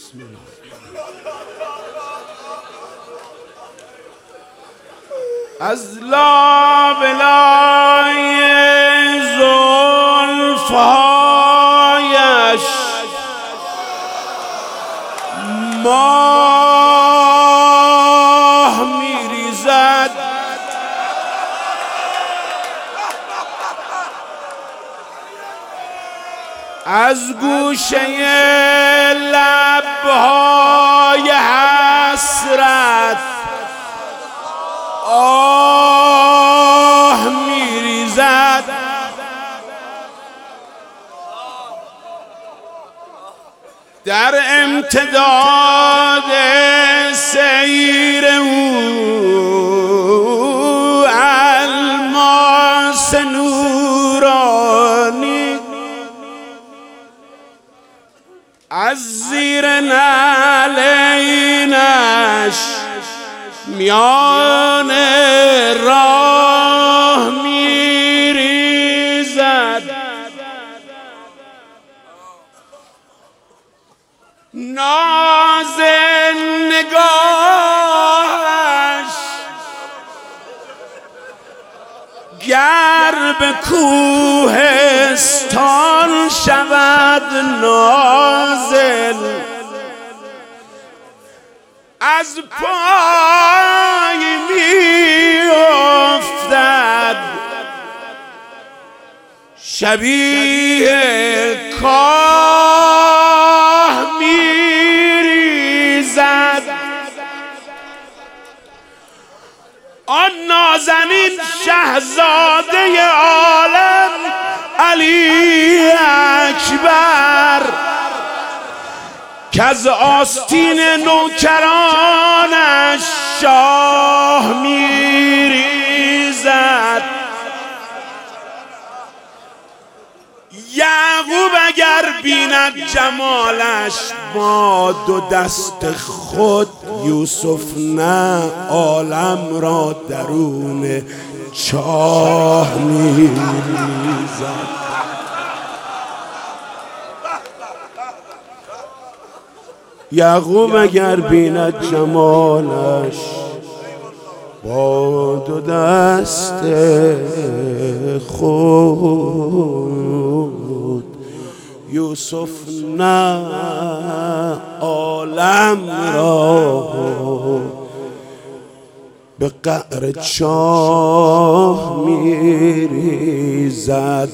بسم الله. از لابلای زلفهایش ماه میریزد، از گوشه لبهای حسرت آه میریزد. در امتداد سیر او الماس نورانی از زیر نعلینش میان راه میریزد. ناز نگاهش گر به کوهستان شود نازل، از پای می افتد شبیه کاه می ریزد. آن نازنین شهزاده عالم علی اکبر که از آستین نوکرانش شاه میریزد. یعقوب اگر بیند جمالش با دو دست خود، یوسف نه عالم را درون چاه میریزد. یعقوب اگر بیند جمالش با دو دست خود، یوسف نه عالم را به قعر چاه میریزد.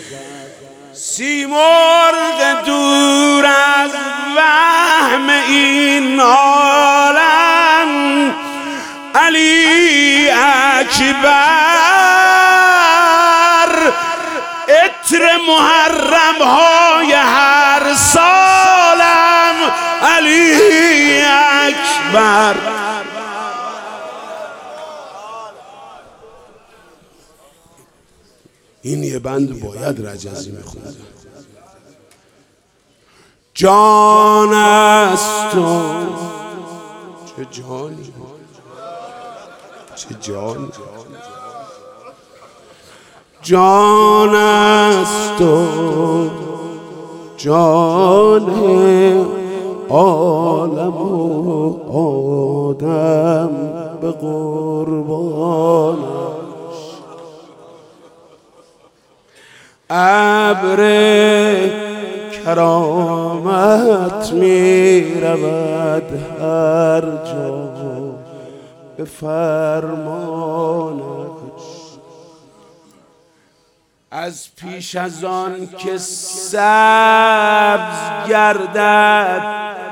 سیمرغ دور از وهم این عالم علی اکبر، عطر محرم های هر سالم علی اکبر. این یه بند باید رجزی میخوند. جان است تو چه جانی، چه جانی، جان است تو جان عالم و آدم به قربانش. ابر کرامت می رود هر جا به فرمانش. از پیش از آن که سبز گردد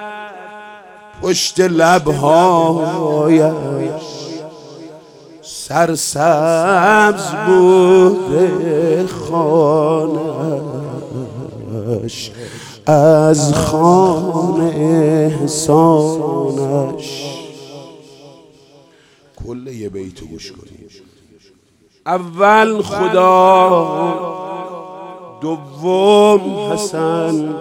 پشت لبهایش، سرسبز بوده خانه‌اش از خوان احسانش. کل یه بیتو گوش کنید. اول خدا، دوم حسن،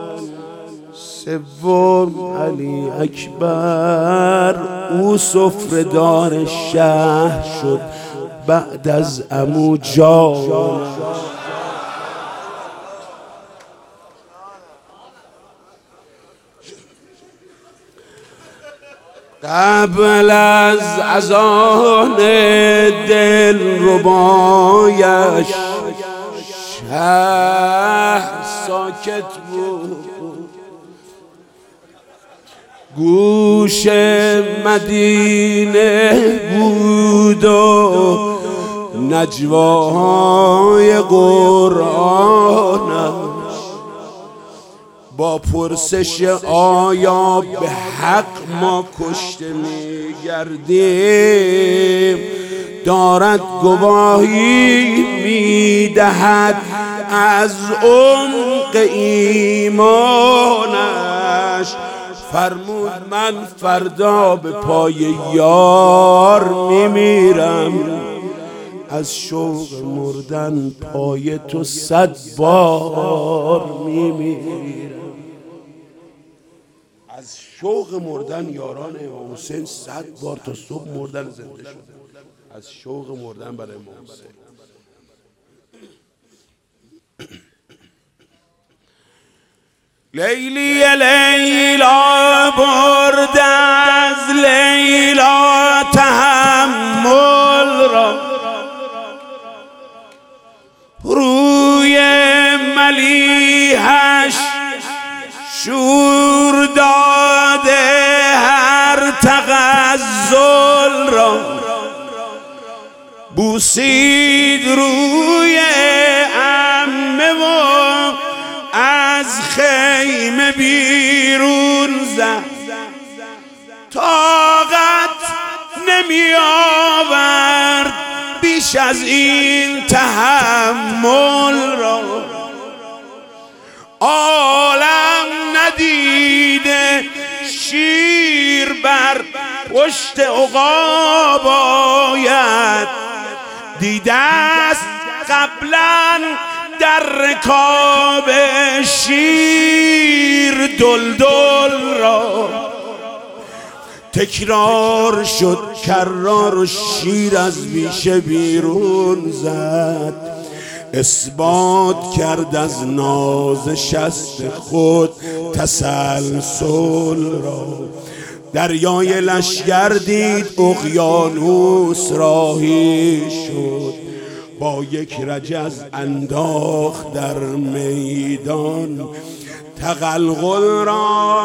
سوم علی اکبر. او سفره دار شهر شد بعد از عمو جان. قبل از اذان دل ربایش شهر ساکت بود، گوش مدینه بود و نجواهای قرآنش. با پرسش آیا به حق ما کشته میگردیم، دارد گواهی میدهد از عمق ایمانش. فرمود من فردا به پای یار میمیرم، از شوق مردن پای تو 100 بار میمیرم. از شوق مردن یاران امام حسین 100 بار تا صبح مردن زنده شد، از شوق مردن برای امام حسین. لیلی لیلا برد از لیلا تحمل را، روی ملیحش شور داده هر تغزل را، بوسید روی عمه و از خیمه بیرون زد، طاقت نمی آورد بیش از این تحمل را. عالم ندیده شیر بر پشت عقاب آید، دیده است قبلا در رکاب شیر دلدل را. تکرار شد کرار و شیر از بیشه بیرون زد، اثبات کرد از ناز شست خود تسلسل را. دریای لشگر دید اقیانوس راهی شد، با یک رجز انداخت در میدان تغلغل را.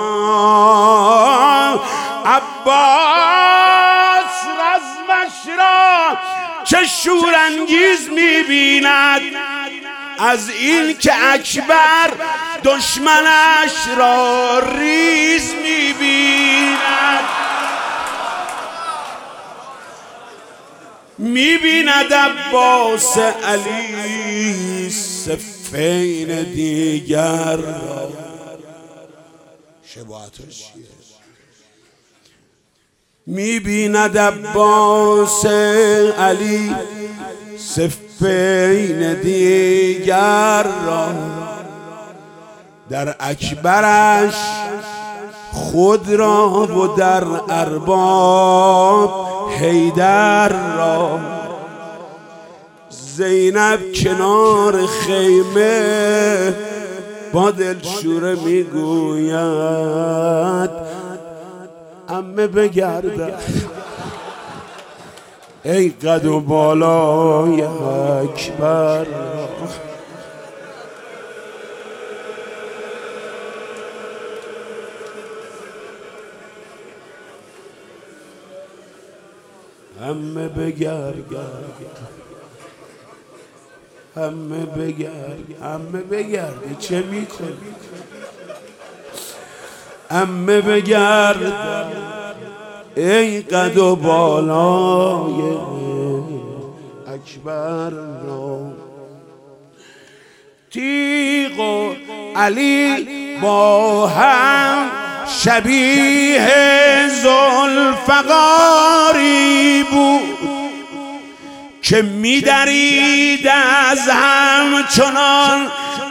عباس رزمش را چه شورانگیز می‌بیند از این که اکبر دشمنش را ریز می‌بیند. می‌بیند عباس علی صفین دیگر را. شباهتش چیه؟ می‌بیند عباس علی صفین دیگر را، در اکبرش خود را و در ارباب حیدر را. زینب کنار خیمه با دلشوره میگوید عمه بگردم، ای قد و بالای اکبر را. عمه بگرد، عمه بگرد، عمه بگرد، چه میکنی؟ عمه بگرد ای قد و بالای اکبر را. تیغ و علی با هم شبیه ذوالفقاری بود که می‌درید از هم چنان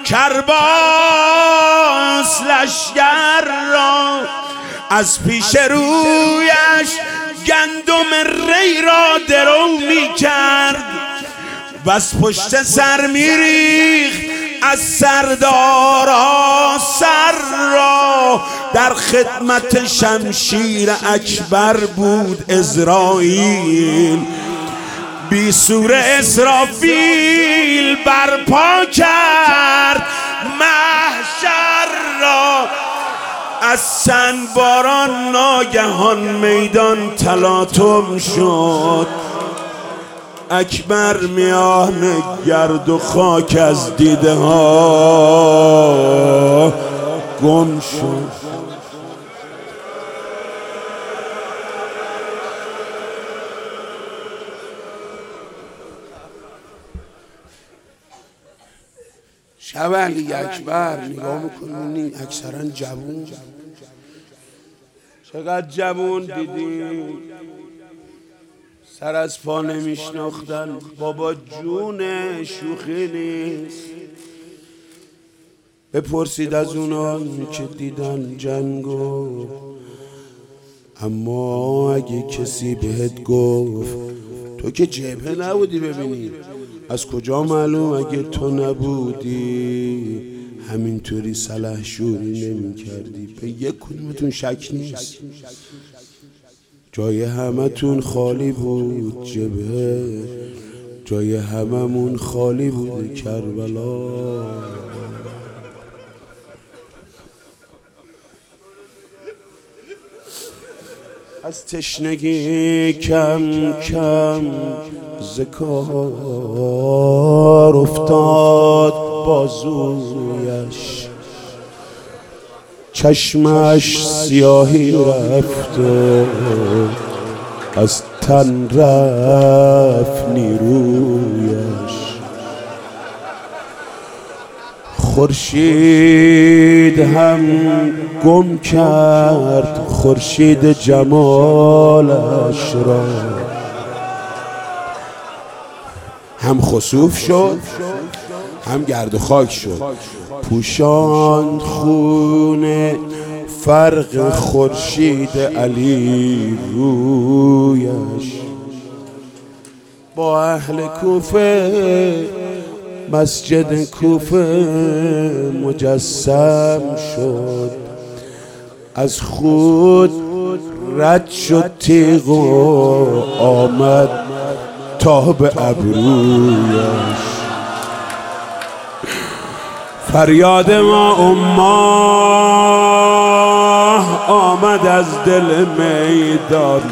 کرباس لشگر را. از پیش رویش گندم ری را درو می‌کرد و از پشت سر می‌ریخت از سردارا سر را. در در خدمت شمشیر اکبر بود عزراییل، بی سور اسرافیل برپا کرد محشر را. از چند باران ناگهان میدان تلاطم شد، اکبر میان گرد و خاک از دیده ها گم شد. شب علی اکبر نگاه میکنین اکثرا جوون، چقدر جوون دیدی سر از پا نمیشناختن. بابا جون شوخی نیست. بپرسید از اونا که دیدن جنگو، اما اگه کسی بهت گفت تو که جبهه نبودی ببینی، از کجا معلوم اگه تو نبودی همینطوری سلحشوری نمی کردی؟ به یک کدومتون شک نیست، جای همتون خالی بود جبهه، جای هممون خالی بود کربلا. از تشنگی کم کم ذکار افتاد بازویش، چشمش سیاهی رفت و از تن رفت نیرویش. خورشید هم گم کرد خورشید جمالش را، هم خسوف شد هم گرد و خاک شد، پوشاند خون فرق خورشید علی رویش. با اهل کوفه مسجد کوفه مجسم شد، از خود رد شد تیغ و آمد تا به ابرویش. فریاد ما اماه آمد از دل میدان،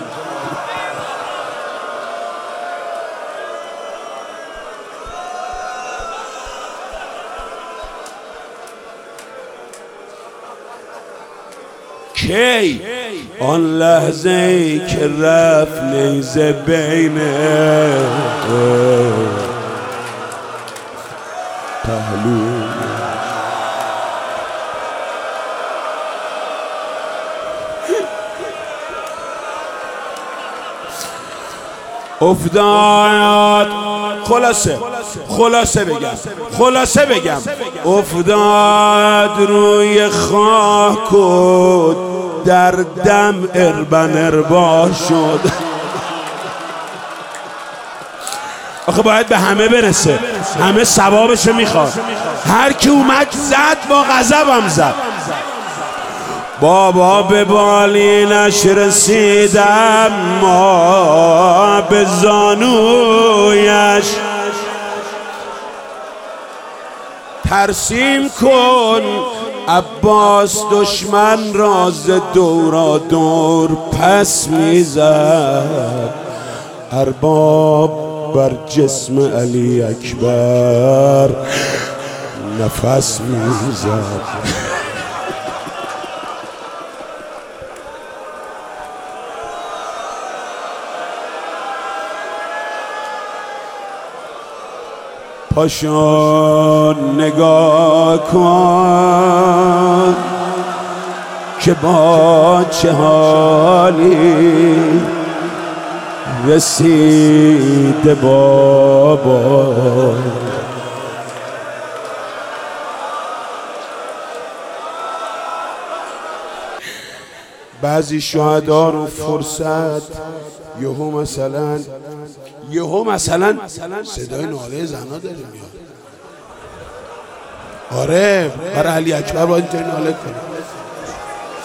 کی آن لحظه ای که رفت نیزه بین پهلو. افتاد خلاصه بگم افتاد روی خاک و در دم اربن اربا شد. آخه باید به همه برسه، همه ثوابشو میخواد. هر کی اومد زد با غضبم زد. بابا به بالینش رسیدم ما به زانویش، ترسیم کن عباس دشمن راز دورا دور پس میزد. ارباب بر جسم علی اکبر نفس میزد. پاشو نگاه کن که با چه حالی رسیده بابا. بعضی شهدا رو فرصت یهو مثلا صدای ناله زنا داره میاد. آره برای علی اکبر باید اینطوری ناله کنه.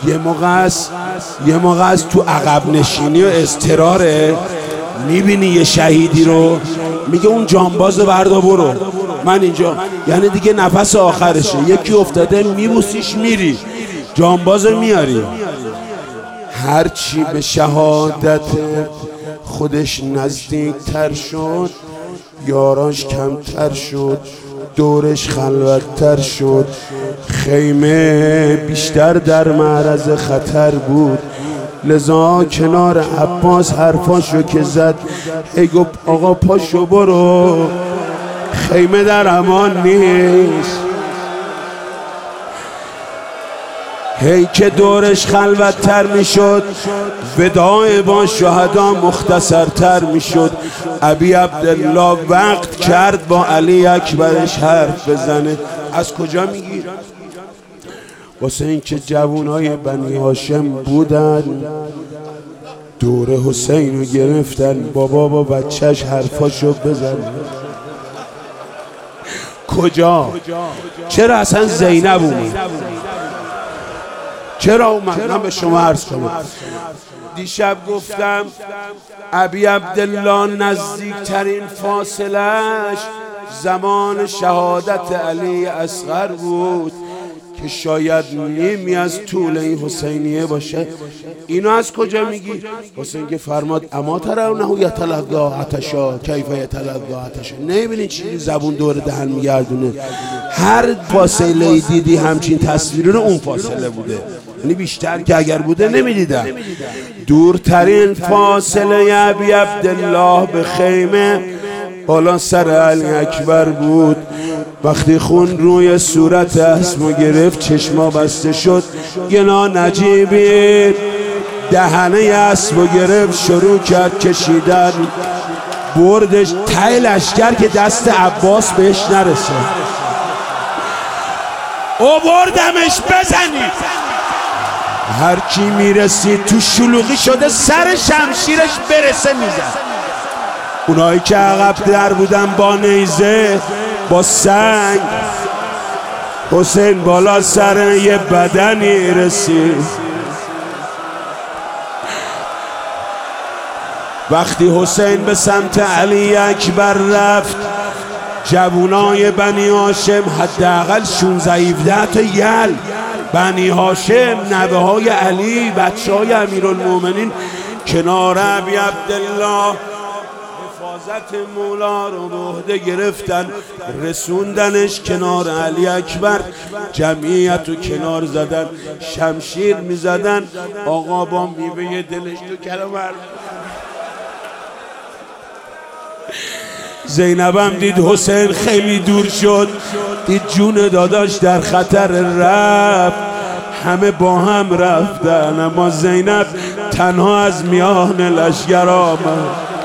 یه موقع از تو عقب نشینی و اضطراره میبینی یه شهیدی رو، میگه اون جانباز رو بردا برو، من اینجا، یعنی دیگه نفس آخرشه، یکی افتاده میبوسیش میری، جانباز رو میاری. هرچی به شهادت خودش نزدیک تر شد، یاراش کمتر شد، دورش خلوت‌تر شد، خیمه بیشتر در معرض خطر بود. لذا کنار عباس حرفاشو که زد، هی گفت آقا پاشو برو، خیمه در امان نیست. هی که دورش خلوت‌تر میشد، وداع با شهدا مختصرتر میشد. ابی عبدالله وقت کرد با علی اکبرش حرف بزنه. از کجا میگی؟ واسه این که جوانای بنی هاشم بودن، دور حسین رو گرفتن، بابا با بچهش حرفاشو بزن. کجا؟ چرا اصلا زینب اومد؟ چرا اومد؟ من به شما عرض کنم. دیشب گفتم ابی عبدالله نزدیکترین فاصلش زمان شهادت علی اصغر بود که شاید نیمی از طول این حسینیه باشه. اینو از کجا میگی؟ حسین که فرماد اما ترونه یتلقا عطشا کیف یتلقا عطشا. نمیبینی چی زبون دور دهن میگردونه؟ هر فاصله دیدی همچین تصویری رو اون فاصله بوده، یعنی بیشتر که اگر بوده نمیدیدم. دورترین فاصله ابی عبدالله به خیمه بالا سر علی اکبر بود. وقتی خون روی صورت اسمو گرفت، چشما بسته شد، گنا نجیبی دهنه اسمو گرفت، شروع کرد کشیدن، بردش ته لشکر که دست عباس بهش نرسه، او بردمش بزنید. هر کی میرسید تو شلوغی شده سر شمشیرش برسه میزد. اونایی که عقب در بودن با نیزه با سنگ، حسین بالا سر یه بدنی رسید. وقتی حسین به سمت علی اکبر رفت، جوانای بنی هاشم حداقل 16-17 تا یل، بنی هاشم نوه های علی، بچه های امیرالمومنین کنار ابی عبدالله حفاظت مولا رو به عهده گرفتن، رسوندنش کنار علی اکبر. جمعیت رو کنار زدن، شمشیر میزدن. آقا با میوه دلش تو کلمر. زینبم دید حسین خیلی دور شد، دید جون داداش در خطر رفت، همه با هم رفتن، اما زینب تنها از میان لشکر آمد.